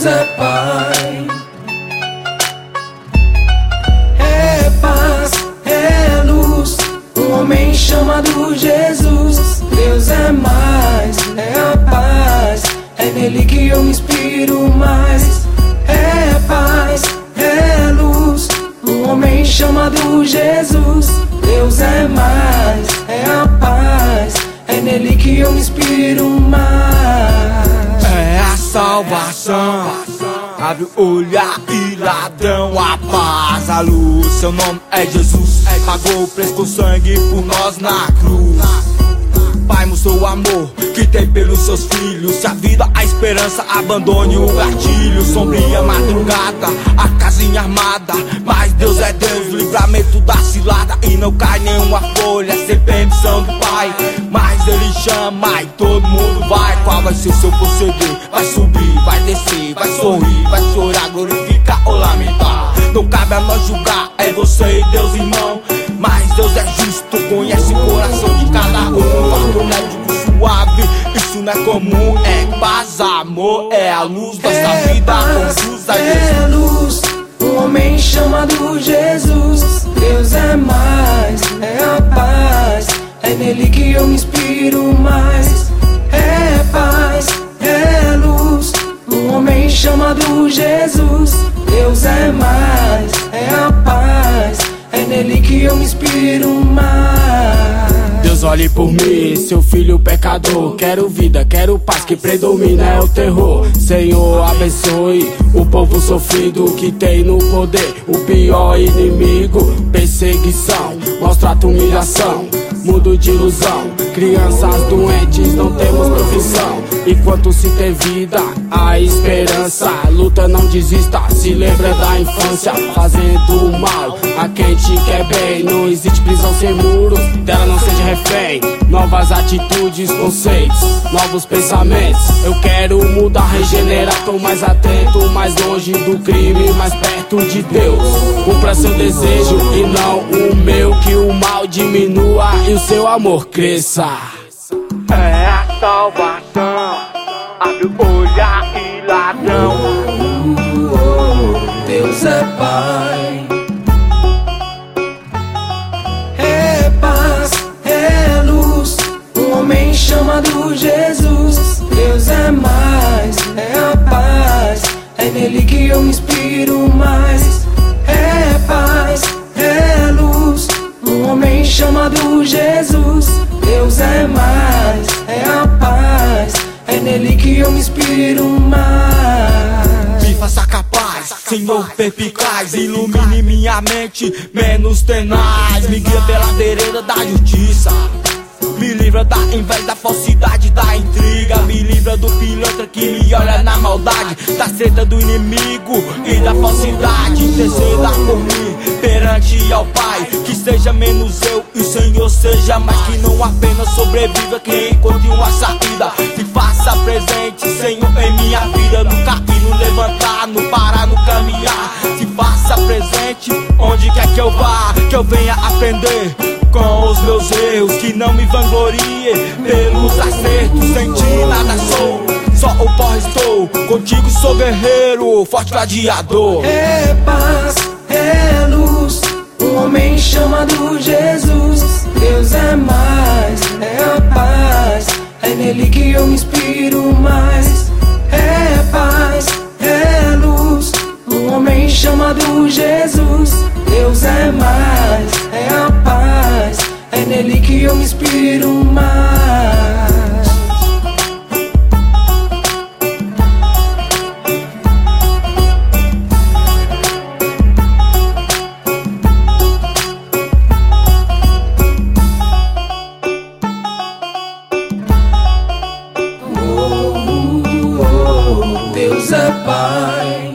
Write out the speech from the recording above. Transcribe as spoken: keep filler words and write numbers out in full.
Deus é Pai, é paz, é luz, o homem chamado Jesus. Deus é mais, é a paz, é nele que eu me inspiro mais. É paz, é luz, o homem chamado Jesus. Deus é mais, é a paz, é nele que eu me inspiro mais. É a salvação, abre o olhar e ladrão, a paz, a luz. Seu nome é Jesus, pagou o preço com sangue por nós na cruz. Pai mostrou o amor que tem pelos seus filhos. Se a vida, a esperança, abandone o gatilho. Sombria madrugada, a casinha armada, mas Deus é Deus, livramento da cilada. E não cai nenhuma folha sem permissão do Pai, mas Ele chama e todo mundo vai. Qual vai ser o seu proceder? Vai subir, vai descer, vai sorrir, vai chorar, glorificar ou lamentar. Não cabe a nós julgar, é você e Deus, irmão, mas Deus é justo, conhece o coração de cada um. Fardo médico suave, isso não é comum. É paz, amor, é a luz dessa é vida paz, confusa. é luz, o homem chamado Jesus. Deus é mais, é a paz, é nele que eu me inspiro mais. É paz, é luz, o homem chamado Jesus. Deus é mais, é a paz, é nele que eu me inspiro mais. Deus olhe por mim, seu filho pecador. Quero vida, quero paz, que predomina é o terror. Senhor, abençoe o povo sofrido que tem no poder o pior inimigo. Perseguição, maltrato, humilhação, mundo de ilusão. Crianças doentes, não temos profissão. Enquanto se tem vida, a esperança. Luta, não desista, se lembra da infância. Fazendo mal a quem te quer bem. Não existe prisão sem muros, dela não seja refém. Novas atitudes, conceitos, novos pensamentos. Eu quero mudar, regenerar, tô mais atento, mais longe do crime, mais perto de Deus. Cumpra seu desejo e não o meu, que o mal diminua e o seu amor cresça. É a salvação, abre o olhar e ladrão. Deus é Pai, é paz, é luz, o homem chamado Jesus. Deus é mais, é a paz, é nele que eu me inspiro mais. É paz, é luz, o homem chamado Jesus. Deus é mais, é a paz, é nele que eu me inspiro mais. Me faça capaz, Senhor perspicaz, ilumine minha mente, menos tenaz. Me guia pela vereda da justiça, me livra da inveja, da falsidade, da intriga. Me livra do pilantra que me olha na maldade, da seta do inimigo e da falsidade. Interceda por mim perante ao Pai, que seja menos eu e o Senhor seja mais. Que não apenas sobreviva quem encontre uma saída. Se faça presente, Senhor, em minha vida. No cair, no levantar, no parar, no caminhar. Se faça presente onde quer que eu vá, que eu venha aprender com os meus erros, que não me vanglorie pelos acertos. Sem ti nada sou, só o pó estou. Contigo sou guerreiro, forte gladiador. É paz, é luz, o homem chamado Jesus. Deus é mais, é a paz, é nele que eu me inspiro mais. É paz, é luz, o homem chamado Jesus. Deus é mais, é a paz, é nele que eu me inspiro mais. Deus é Pai,